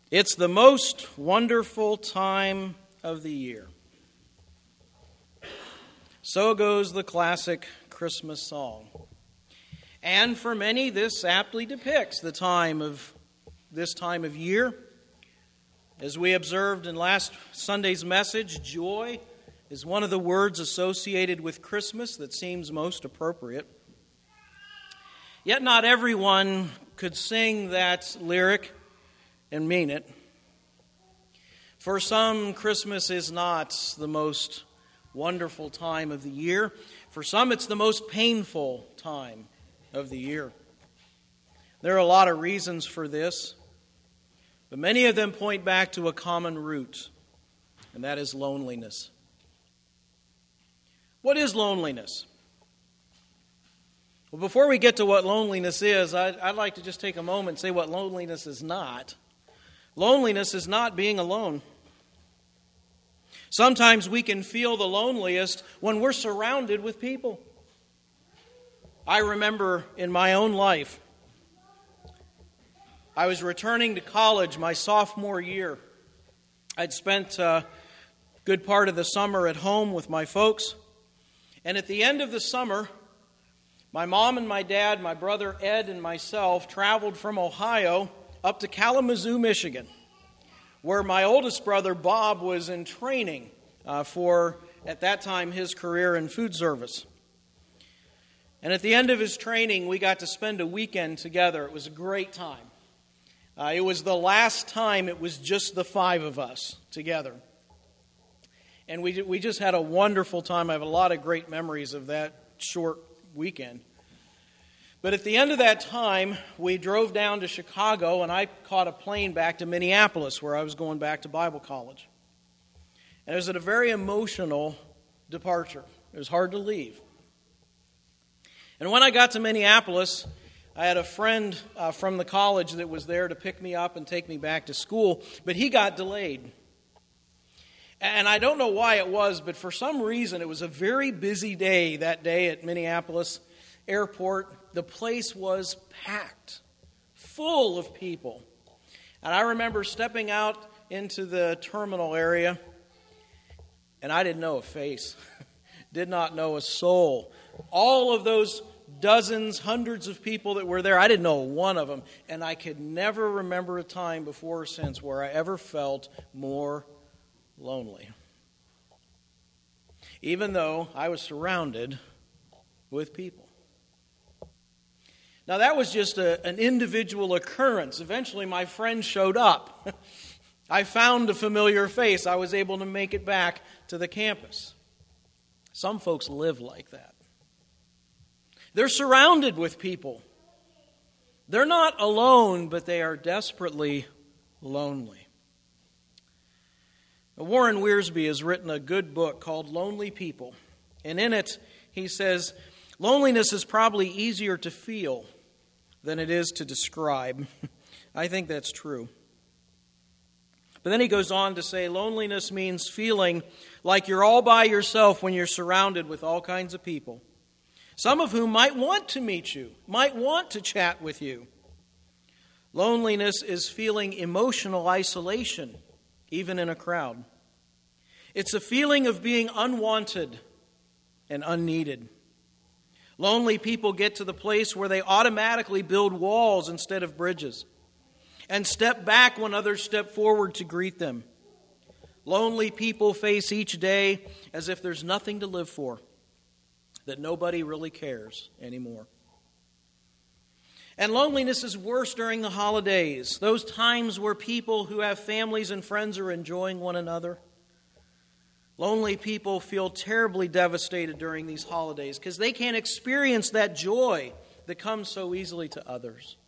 It's the most wonderful time of the year. So goes the classic Christmas song. And for many, this aptly depicts this time of year. As we observed in last Sunday's message, joy is one of the words associated with Christmas that seems most appropriate. Yet not everyone could sing that lyric and mean it. For some, Christmas is not the most wonderful time of the year. For some, it's the most painful time of the year. There are a lot of reasons for this, but many of them point back to a common root, and that is loneliness. What is loneliness? Well, before we get to what loneliness is, I'd like to just take a moment and say what loneliness is not. Loneliness is not being alone. Sometimes we can feel the loneliest when we're surrounded with people. I remember in my own life, I was returning to college my sophomore year. I'd spent a good part of the summer at home with my folks. And at the end of the summer, my mom and my dad, my brother Ed and myself traveled from Ohio up to Kalamazoo, Michigan, where my oldest brother Bob was in training for, at that time, his career in food service. And at the end of his training, we got to spend a weekend together. It was a great time. It was the last time it was just the five of us together. And we just had a wonderful time. I have a lot of great memories of that short weekend. But at the end of that time, we drove down to Chicago, and I caught a plane back to Minneapolis, where I was going back to Bible college. And it was a very emotional departure. It was hard to leave. And when I got to Minneapolis, I had a friend from the college that was there to pick me up and take me back to school, but he got delayed. And I don't know why it was, but for some reason, it was a very busy day that day at Minneapolis Airport. The place was packed, full of people. And I remember stepping out into the terminal area, and I didn't know a face, did not know a soul. All of those dozens, hundreds of people that were there, I didn't know one of them. And I could never remember a time before or since where I ever felt more lonely, even though I was surrounded with people. Now, that was just an individual occurrence. Eventually, my friend showed up. I found a familiar face. I was able to make it back to the campus. Some folks live like that. They're surrounded with people. They're not alone, but they are desperately lonely. Warren Wiersbe has written a good book called Lonely People. And in it, he says, loneliness is probably easier to feel than it is to describe. I think that's true. But then he goes on to say, loneliness means feeling like you're all by yourself when you're surrounded with all kinds of people, some of whom might want to meet you, might want to chat with you. Loneliness is feeling emotional isolation, even in a crowd. It's a feeling of being unwanted and unneeded. Lonely people get to the place where they automatically build walls instead of bridges and step back when others step forward to greet them. Lonely people face each day as if there's nothing to live for, that nobody really cares anymore. And loneliness is worse during the holidays, those times where people who have families and friends are enjoying one another. Lonely people feel terribly devastated during these holidays because they can't experience that joy that comes so easily to others.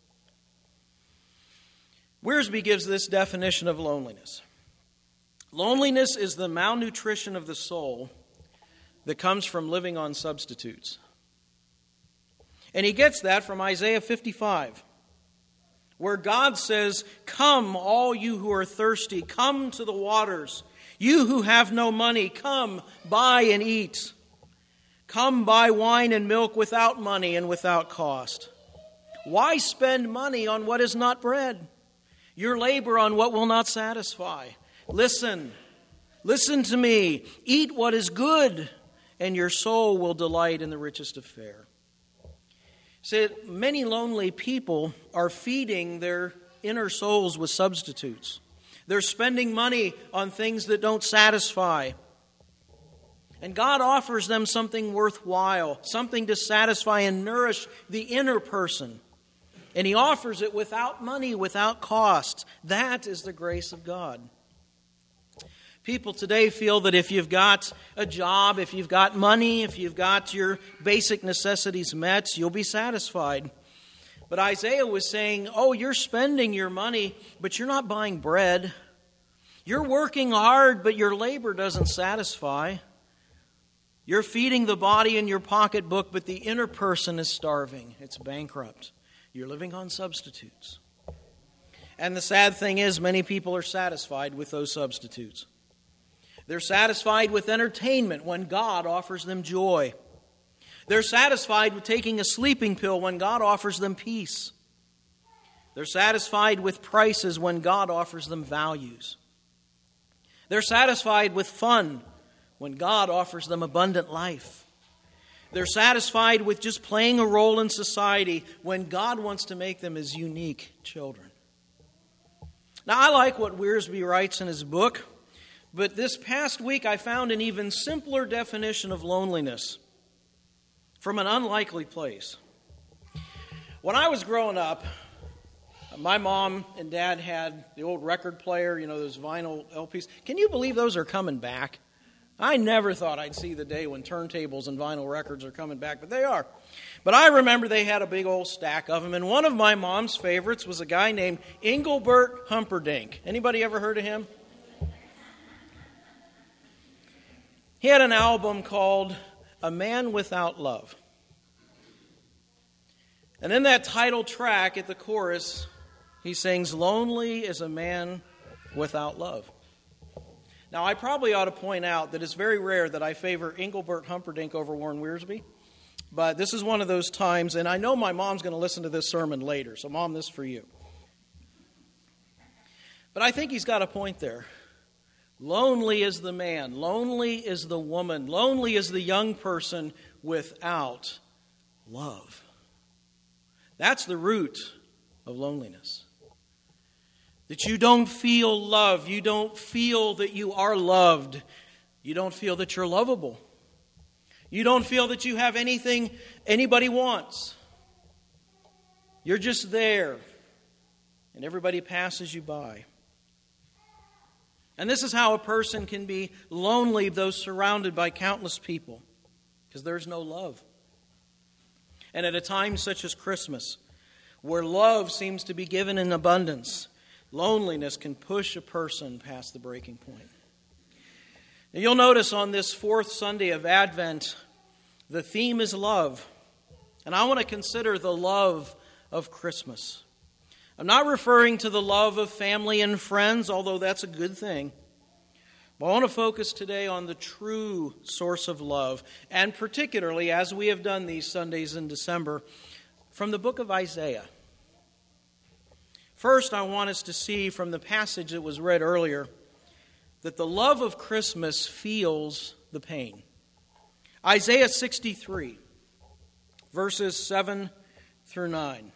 Wiersbe gives this definition of loneliness. Loneliness is the malnutrition of the soul that comes from living on substitutes. And he gets that from Isaiah 55, where God says, "Come, all you who are thirsty, come to the waters. You who have no money, come, buy and eat. Come buy wine and milk without money and without cost. Why spend money on what is not bread, Your labor on what will not satisfy. Listen to me. Eat what is good, and your soul will delight in the richest of fare. See, many lonely people are feeding their inner souls with substitutes. They're spending money on things that don't satisfy. And God offers them something worthwhile, something to satisfy and nourish the inner person. And He offers it without money, without cost. That is the grace of God. People today feel that if you've got a job, if you've got money, if you've got your basic necessities met, you'll be satisfied. But Isaiah was saying, you're spending your money, but you're not buying bread. You're working hard, but your labor doesn't satisfy. You're feeding the body in your pocketbook, but the inner person is starving. It's bankrupt. You're living on substitutes. And the sad thing is, many people are satisfied with those substitutes. They're satisfied with entertainment when God offers them joy. They're satisfied with taking a sleeping pill when God offers them peace. They're satisfied with prices when God offers them values. They're satisfied with fun when God offers them abundant life. They're satisfied with just playing a role in society when God wants to make them as unique children. Now, I like what Wiersbe writes in his book, but this past week I found an even simpler definition of loneliness from an unlikely place. When I was growing up, my mom and dad had the old record player, those vinyl LPs. Can you believe those are coming back? I never thought I'd see the day when turntables and vinyl records are coming back, but they are. But I remember they had a big old stack of them, and one of my mom's favorites was a guy named Engelbert Humperdinck. Anybody ever heard of him? He had an album called A Man Without Love. And in that title track at the chorus, he sings, "Lonely is a man without love." Now, I probably ought to point out that it's very rare that I favor Engelbert Humperdinck over Warren Wiersbe, but this is one of those times, and I know my mom's going to listen to this sermon later, so Mom, this is for you. But I think he's got a point there. Lonely is the man, lonely is the woman, lonely is the young person without love. That's the root of loneliness. That you don't feel love, you don't feel that you are loved, you don't feel that you're lovable. You don't feel that you have anything anybody wants. You're just there, and everybody passes you by. And this is how a person can be lonely, though surrounded by countless people, because there's no love. And at a time such as Christmas, where love seems to be given in abundance, loneliness can push a person past the breaking point. Now, you'll notice on this fourth Sunday of Advent, the theme is love. And I want to consider the love of Christmas. I'm not referring to the love of family and friends, although that's a good thing. But I want to focus today on the true source of love, and particularly, as we have done these Sundays in December, from the book of Isaiah. First, I want us to see from the passage that was read earlier that the love of Christmas feels the pain. Isaiah 63, verses 7 through 9.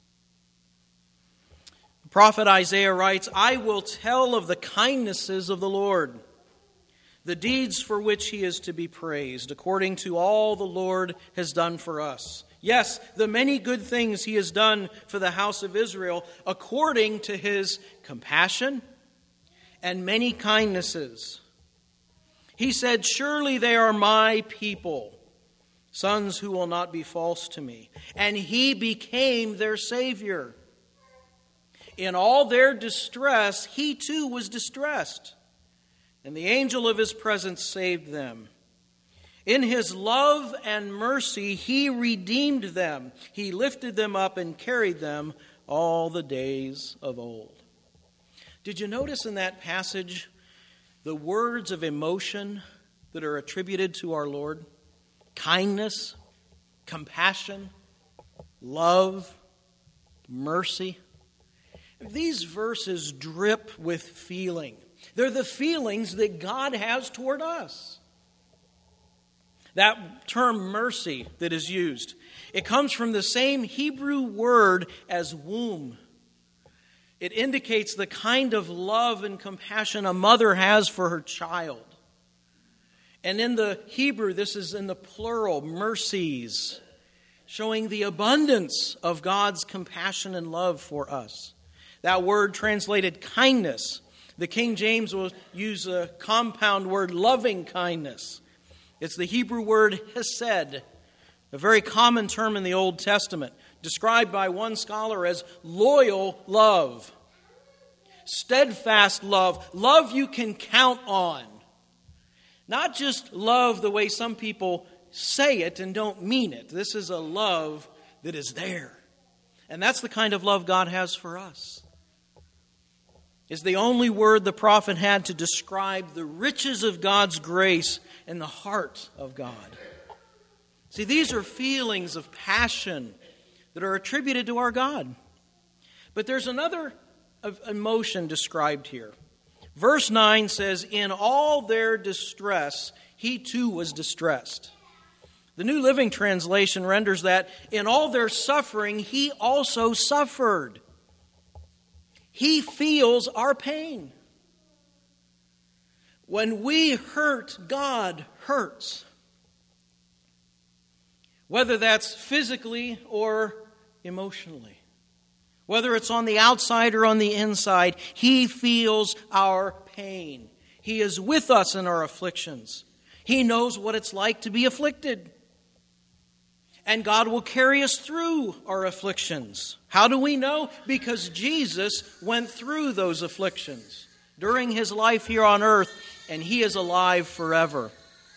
The prophet Isaiah writes, "I will tell of the kindnesses of the Lord, the deeds for which He is to be praised, according to all the Lord has done for us. Yes, the many good things He has done for the house of Israel, according to His compassion and many kindnesses. He said, surely they are my people, sons who will not be false to me. And He became their Savior. In all their distress, He too was distressed, and the angel of His presence saved them. In His love and mercy, He redeemed them. He lifted them up and carried them all the days of old." Did you notice in that passage the words of emotion that are attributed to our Lord? Kindness, compassion, love, mercy. These verses drip with feeling. They're the feelings that God has toward us. That term mercy that is used, it comes from the same Hebrew word as womb. It indicates the kind of love and compassion a mother has for her child. And in the Hebrew, this is in the plural, mercies, showing the abundance of God's compassion and love for us. That word translated kindness. The King James will use a compound word, loving kindness. It's the Hebrew word hesed, a very common term in the Old Testament, described by one scholar as loyal love, steadfast love, love you can count on. Not just love the way some people say it and don't mean it. This is a love that is there. And that's the kind of love God has for us. It's the only word the prophet had to describe the riches of God's grace in the heart of God. See, these are feelings of passion that are attributed to our God. But there's another emotion described here. Verse 9 says, "In all their distress, he too was distressed." The New Living Translation renders that, "In all their suffering, he also suffered." He feels our pain. When we hurt, God hurts. Whether that's physically or emotionally. Whether it's on the outside or on the inside, He feels our pain. He is with us in our afflictions. He knows what it's like to be afflicted. And God will carry us through our afflictions. How do we know? Because Jesus went through those afflictions during His life here on earth, and He is alive forever.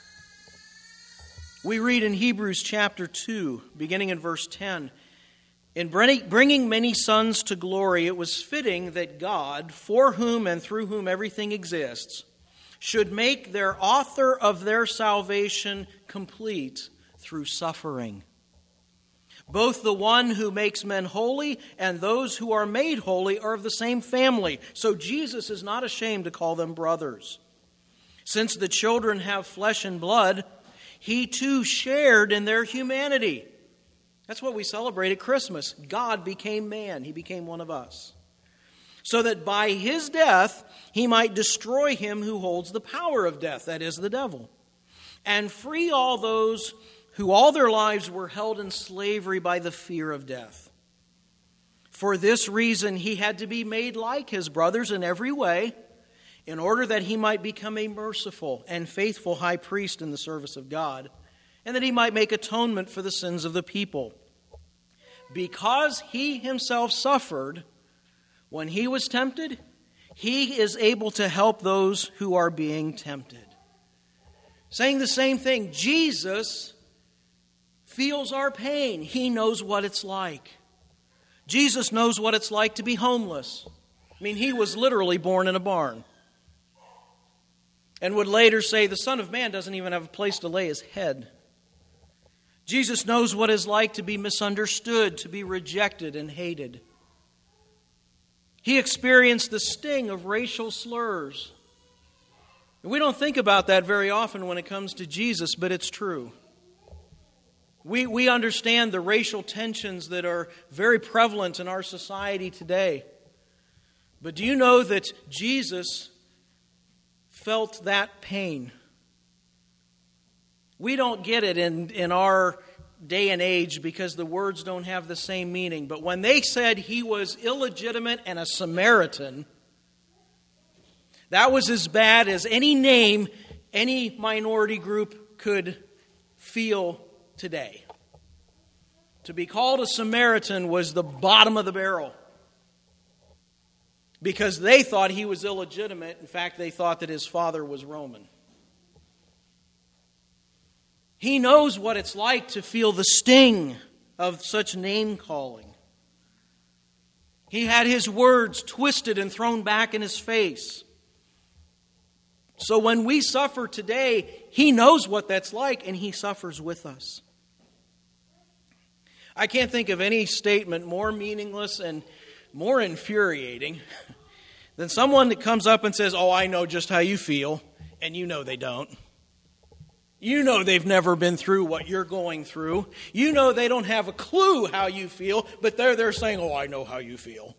We read in Hebrews chapter 2, beginning in verse 10, "In bringing many sons to glory, it was fitting that God, for whom and through whom everything exists, should make their author of their salvation complete through suffering. Both the one who makes men holy and those who are made holy are of the same family. So Jesus is not ashamed to call them brothers. Since the children have flesh and blood, He too shared in their humanity." That's what we celebrate at Christmas. God became man. He became one of us. "So that by His death He might destroy him who holds the power of death," that is, the devil, "and free all those who all their lives were held in slavery by the fear of death. For this reason He had to be made like His brothers in every way, in order that He might become a merciful and faithful high priest in the service of God, and that He might make atonement for the sins of the people. Because He Himself suffered when He was tempted, He is able to help those who are being tempted." Saying the same thing, Jesus feels our pain. He knows what it's like. Jesus knows what it's like to be homeless. I mean, He was literally born in a barn. And would later say the Son of Man doesn't even have a place to lay His head. Jesus knows what it's like to be misunderstood, to be rejected and hated. He experienced the sting of racial slurs. And we don't think about that very often when it comes to Jesus, but it's true. We understand the racial tensions that are very prevalent in our society today. But do you know that Jesus felt that pain? We don't get it in our day and age because the words don't have the same meaning. But when they said He was illegitimate and a Samaritan, that was as bad as any name any minority group could feel today. To be called a Samaritan was the bottom of the barrel because they thought he was illegitimate. In fact, they thought that his father was Roman. He knows what it's like to feel the sting of such name-calling. He had His words twisted and thrown back in His face. So when we suffer today, He knows what that's like, and He suffers with us. I can't think of any statement more meaningless and more infuriating than someone that comes up and says, "Oh, I know just how you feel," and you know they don't. You know they've never been through what you're going through. You know they don't have a clue how you feel, but they're saying, "Oh, I know how you feel."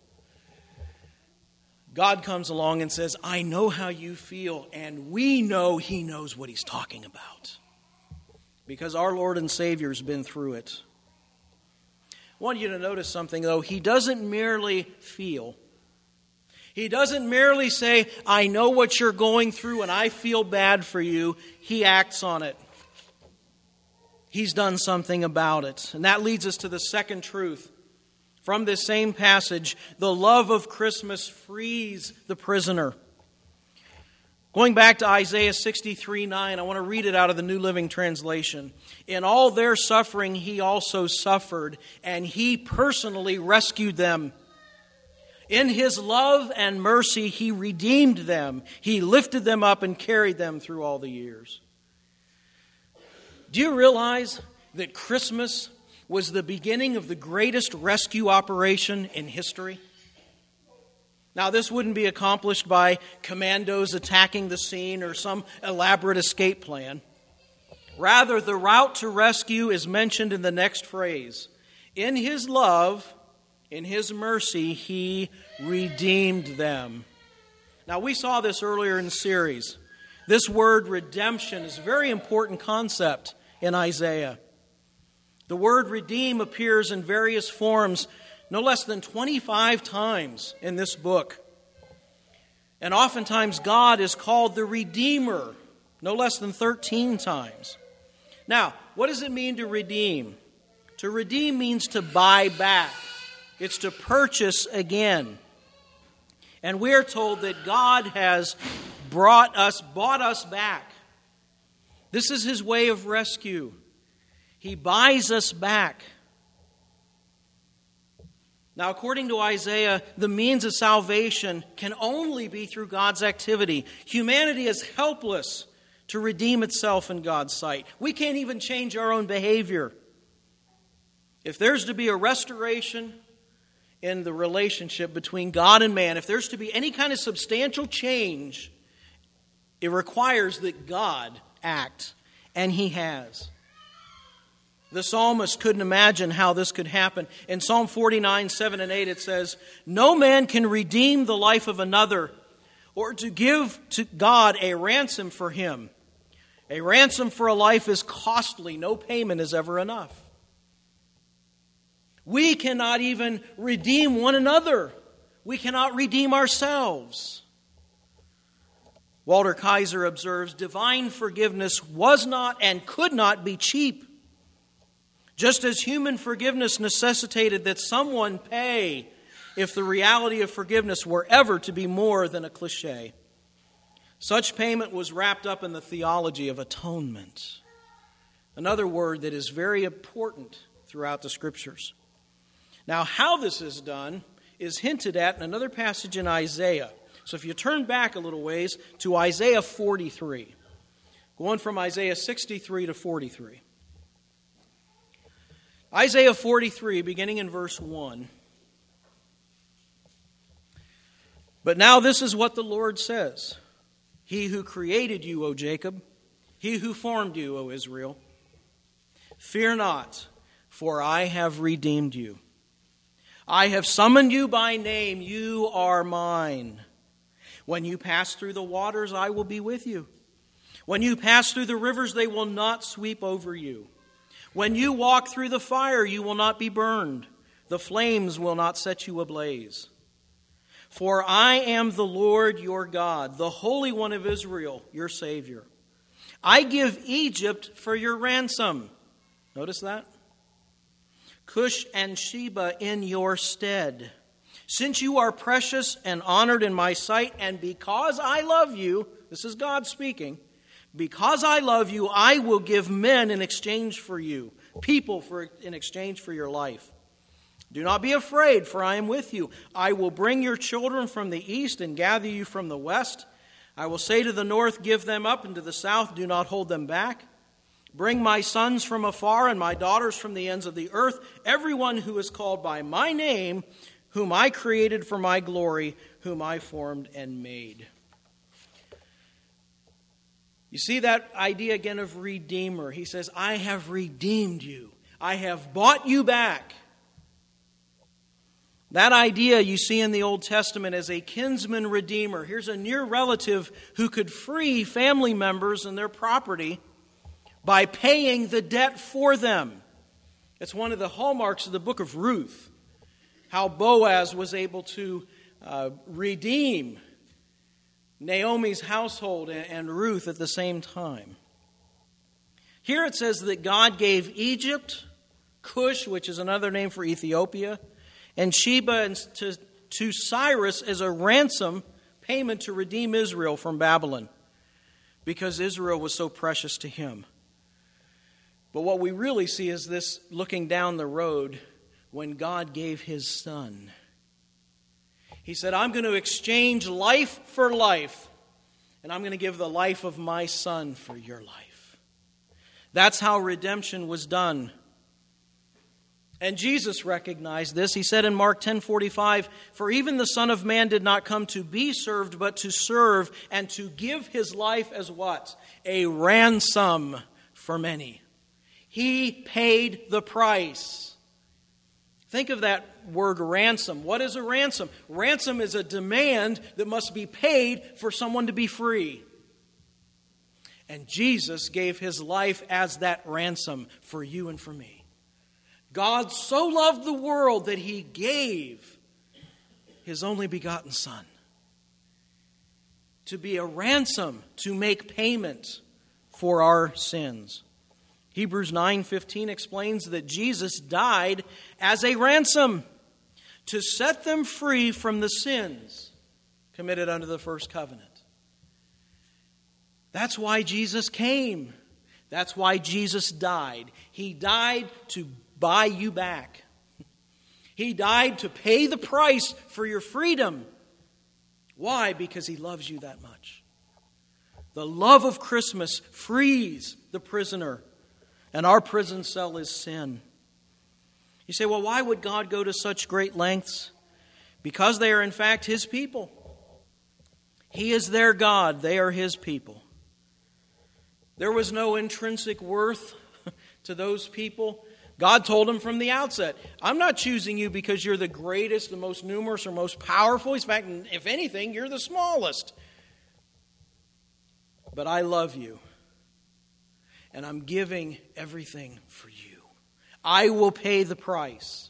God comes along and says, "I know how you feel," and we know He knows what He's talking about. Because our Lord and Savior's been through it. I want you to notice something, though. He doesn't merely feel. He doesn't merely say, "I know what you're going through and I feel bad for you." He acts on it. He's done something about it. And that leads us to the second truth. From this same passage, the love of Christmas frees the prisoner. Going back to Isaiah 63:9, I want to read it out of the New Living Translation. "In all their suffering, He also suffered, and He personally rescued them. In His love and mercy, He redeemed them. He lifted them up and carried them through all the years." Do you realize that Christmas was the beginning of the greatest rescue operation in history? Now, this wouldn't be accomplished by commandos attacking the scene or some elaborate escape plan. Rather, the route to rescue is mentioned in the next phrase. In His love, in His mercy, He redeemed them. Now, we saw this earlier in the series. This word redemption is a very important concept in Isaiah. The word redeem appears in various forms no less than 25 times in this book. And oftentimes God is called the Redeemer, no less than 13 times. Now, what does it mean to redeem? To redeem means to buy back. It's to purchase again. And we're told that God has bought us back. This is His way of rescue. He buys us back. Now, according to Isaiah, the means of salvation can only be through God's activity. Humanity is helpless to redeem itself in God's sight. We can't even change our own behavior. If there's to be a restoration in the relationship between God and man, if there's to be any kind of substantial change, it requires that God act, and He has. The psalmist couldn't imagine how this could happen. In Psalm 49, 7 and 8, it says, "No man can redeem the life of another, or to give to God a ransom for him. A ransom for a life is costly. No payment is ever enough." We cannot even redeem one another. We cannot redeem ourselves. Walter Kaiser observes, "Divine forgiveness was not and could not be cheap. Just as human forgiveness necessitated that someone pay if the reality of forgiveness were ever to be more than a cliche. Such payment was wrapped up in the theology of atonement." Another word that is very important throughout the Scriptures. Now, how this is done is hinted at in another passage in Isaiah. So if you turn back a little ways to Isaiah 43, going from Isaiah 63 to 43. Isaiah 43, beginning in verse 1. "But now this is what the Lord says. He who created you, O Jacob, He who formed you, O Israel. Fear not, for I have redeemed you. I have summoned you by name. You are mine. When you pass through the waters, I will be with you. When you pass through the rivers, they will not sweep over you. When you walk through the fire, you will not be burned. The flames will not set you ablaze. For I am the Lord your God, the Holy One of Israel, your Savior. I give Egypt for your ransom." Notice that? "Cush and Sheba in your stead. Since you are precious and honored in my sight, and because I love you," this is God speaking, "because I love you, I will give men in exchange for you, people in exchange for your life. Do not be afraid, for I am with you. I will bring your children from the east and gather you from the west. I will say to the north, give them up, and to the south, do not hold them back. Bring my sons from afar and my daughters from the ends of the earth, everyone who is called by my name, whom I created for my glory, whom I formed and made. You see that idea again of redeemer. He says, I have redeemed you. I have bought you back. That idea you see in the Old Testament as a kinsman redeemer. Here's a near relative who could free family members and their property by paying the debt for them. It's one of the hallmarks of the book of Ruth, how Boaz was able to redeem Naomi's household and Ruth at the same time. Here it says that God gave Egypt, Cush, which is another name for Ethiopia, and Sheba to Cyrus as a ransom payment to redeem Israel from Babylon, because Israel was so precious to him. But what we really see is this looking down the road when God gave his Son. He said, I'm going to exchange life for life, and I'm going to give the life of my Son for your life. That's how redemption was done. And Jesus recognized this. He said in Mark 10:45, for even the Son of Man did not come to be served, but to serve and to give his life as what? A ransom for many. He paid the price. Think of that word ransom. What is a ransom? Ransom is a demand that must be paid for someone to be free. And Jesus gave his life as that ransom for you and for me. God so loved the world that he gave his only begotten Son to be a ransom, to make payment for our sins. Hebrews 9:15 explains that Jesus died as a ransom to set them free from the sins committed under the first covenant. That's why Jesus came. That's why Jesus died. He died to buy you back. He died to pay the price for your freedom. Why? Because he loves you that much. The love of Christmas frees the prisoner, and our prison cell is sin. You say, well, why would God go to such great lengths? Because they are in fact his people. He is their God. They are his people. There was no intrinsic worth to those people. God told him from the outset, I'm not choosing you because you're the greatest, the most numerous, or most powerful. In fact, if anything, you're the smallest. But I love you, and I'm giving everything for you. I will pay the price.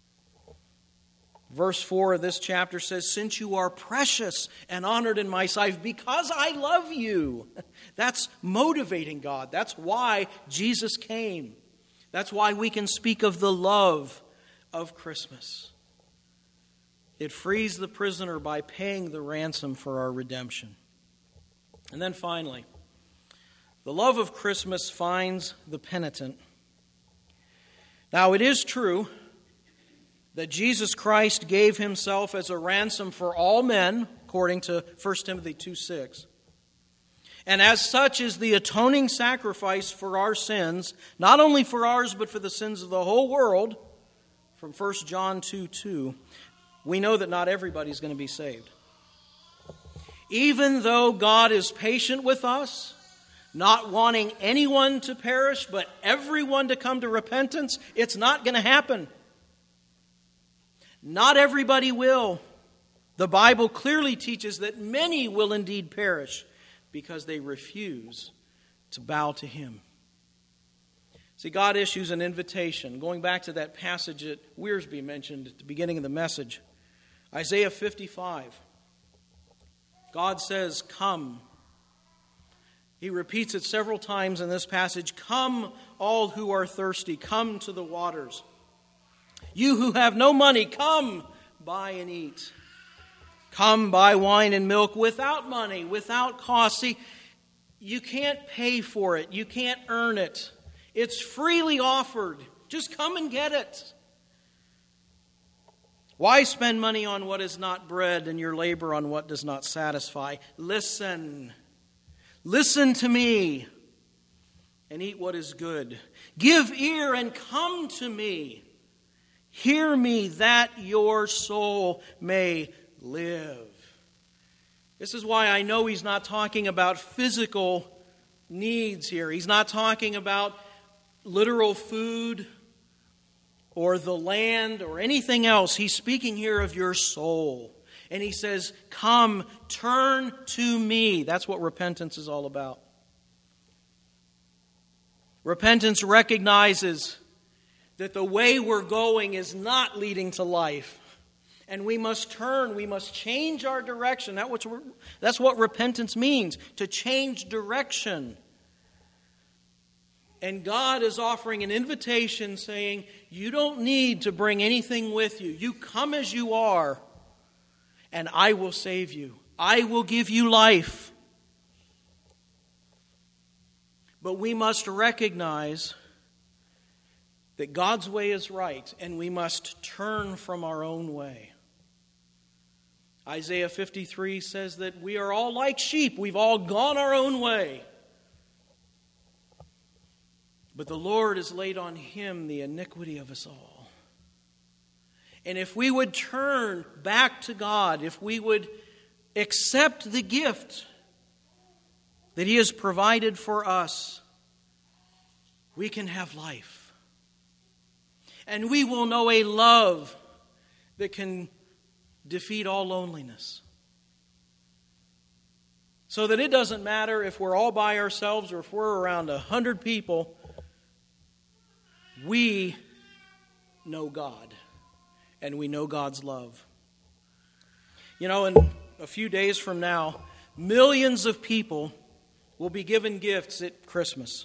Verse 4 of this chapter says, since you are precious and honored in my sight, because I love you. That's motivating God. That's why Jesus came. That's why we can speak of the love of Christmas. It frees the prisoner by paying the ransom for our redemption. And then finally, the love of Christmas finds the penitent. Now, it is true that Jesus Christ gave himself as a ransom for all men, according to 1 Timothy 2:6. And as such is the atoning sacrifice for our sins, not only for ours, but for the sins of the whole world, from 1 John 2:2. We know that not everybody's going to be saved. Even though God is patient with us, not wanting anyone to perish, but everyone to come to repentance, it's not going to happen. Not everybody will. The Bible clearly teaches that many will indeed perish because they refuse to bow to him. See, God issues an invitation. Going back to that passage that Wiersbe mentioned at the beginning of the message, Isaiah 55. God says, come. He repeats it several times in this passage. Come, all who are thirsty, come to the waters. You who have no money, come, buy and eat. Come, buy wine and milk without money, without cost. See, you can't pay for it. You can't earn it. It's freely offered. Just come and get it. Why spend money on what is not bread and your labor on what does not satisfy? Listen. Listen to me and eat what is good. Give ear and come to me. Hear me, that your soul may live. This is why I know he's not talking about physical needs here. He's not talking about literal food or the land or anything else. He's speaking here of your soul. And he says, come, turn to me. That's what repentance is all about. Repentance recognizes that the way we're going is not leading to life. And we must turn, we must change our direction. That's what repentance means, to change direction. And God is offering an invitation saying, you don't need to bring anything with you. You come as you are, and I will save you. I will give you life. But we must recognize that God's way is right, and we must turn from our own way. Isaiah 53 says that we are all like sheep. We've all gone our own way. But the Lord has laid on him the iniquity of us all. And if we would turn back to God, if we would accept the gift that he has provided for us, we can have life. And we will know a love that can defeat all loneliness. So that it doesn't matter if we're all by ourselves or if we're around 100 people, we know God. And we know God's love. You know, in a few days from now, millions of people will be given gifts at Christmas.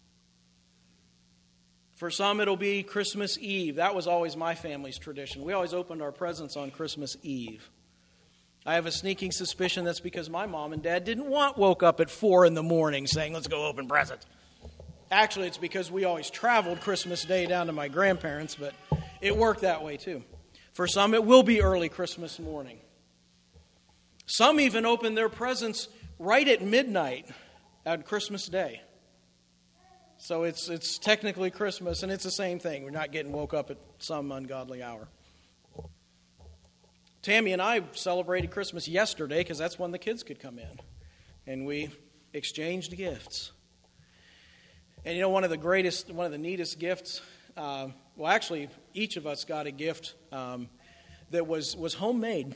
For some, it'll be Christmas Eve. That was always my family's tradition. We always opened our presents on Christmas Eve. I have a sneaking suspicion that's because my mom and dad woke up at 4 a.m. saying, let's go open presents. Actually, it's because we always traveled Christmas Day down to my grandparents', but it worked that way too. For some, it will be early Christmas morning. Some even open their presents right at midnight on Christmas Day. So it's technically Christmas, and it's the same thing. We're not getting woke up at some ungodly hour. Tammy and I celebrated Christmas yesterday because that's when the kids could come in. And we exchanged gifts. And you know, one of the neatest gifts, actually, each of us got a gift that was homemade.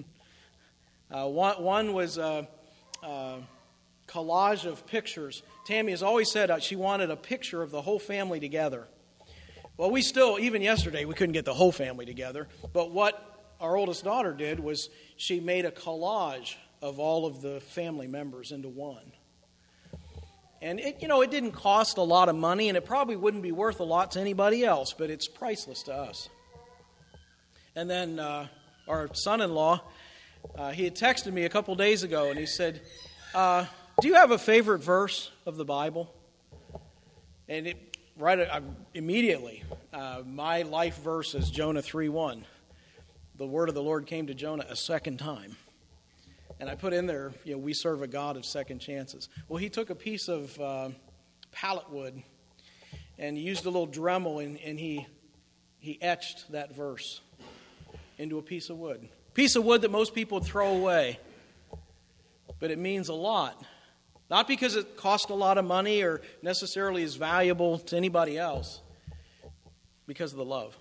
One was a collage of pictures. Tammy has always said she wanted a picture of the whole family together. Well, even yesterday, we couldn't get the whole family together. But what our oldest daughter did was she made a collage of all of the family members into one. And it didn't cost a lot of money, and it probably wouldn't be worth a lot to anybody else, but it's priceless to us. And then our son-in-law, he had texted me a couple days ago, and he said, do you have a favorite verse of the Bible? And immediately, my life verse is Jonah 3:1. The word of the Lord came to Jonah a second time. And I put in there, we serve a God of second chances. Well, he took a piece of pallet wood and used a little Dremel, and he etched that verse into a piece of wood. Piece of wood that most people would throw away. But it means a lot. Not because it cost a lot of money or necessarily is valuable to anybody else. Because of the love.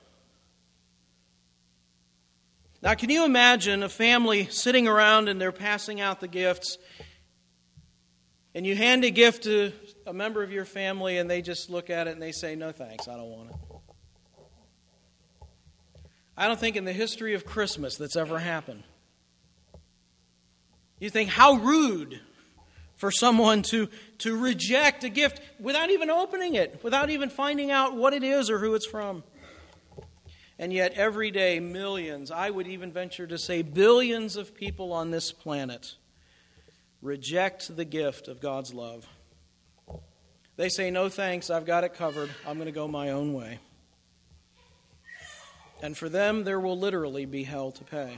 Now, can you imagine a family sitting around and they're passing out the gifts, and you hand a gift to a member of your family and they just look at it and they say, no thanks, I don't want it. I don't think in the history of Christmas that's ever happened. You think, how rude for someone to reject a gift without even opening it, without even finding out what it is or who it's from. And yet every day, millions, I would even venture to say billions of people on this planet reject the gift of God's love. They say, no thanks, I've got it covered. I'm going to go my own way. And for them, there will literally be hell to pay.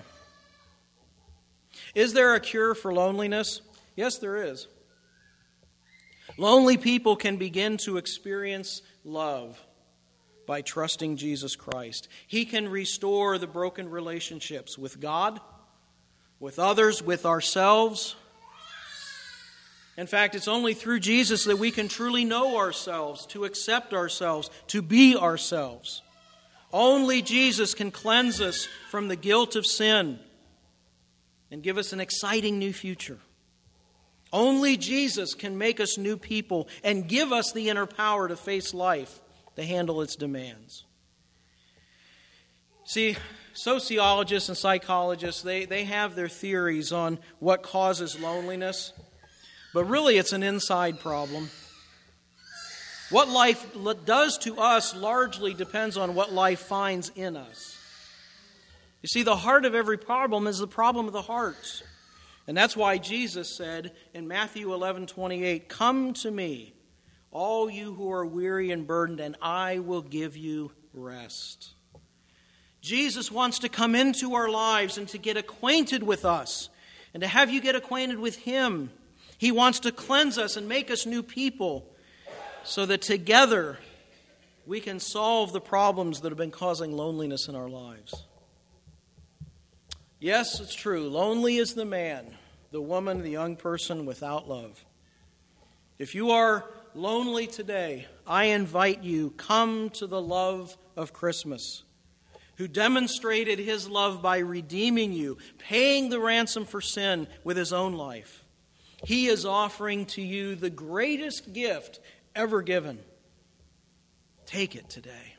Is there a cure for loneliness? Yes, there is. Lonely people can begin to experience love by trusting Jesus Christ. He can restore the broken relationships with God, with others, with ourselves. In fact, it's only through Jesus that we can truly know ourselves, to accept ourselves, to be ourselves. Only Jesus can cleanse us from the guilt of sin and give us an exciting new future. Only Jesus can make us new people and give us the inner power to face life, to handle its demands. See, sociologists and psychologists, they have their theories on what causes loneliness, but really it's an inside problem. What life does to us largely depends on what life finds in us. You see, the heart of every problem is the problem of the hearts. And that's why Jesus said in Matthew 11:28, "Come to me, all you who are weary and burdened, and I will give you rest." Jesus wants to come into our lives and to get acquainted with us and to have you get acquainted with Him. He wants to cleanse us and make us new people so that together we can solve the problems that have been causing loneliness in our lives. Yes, it's true. Lonely is the man, the woman, the young person without love. If you are lonely today, I invite you, come to the love of Christmas, who demonstrated His love by redeeming you, paying the ransom for sin with His own life. He is offering to you the greatest gift ever given. Take it today.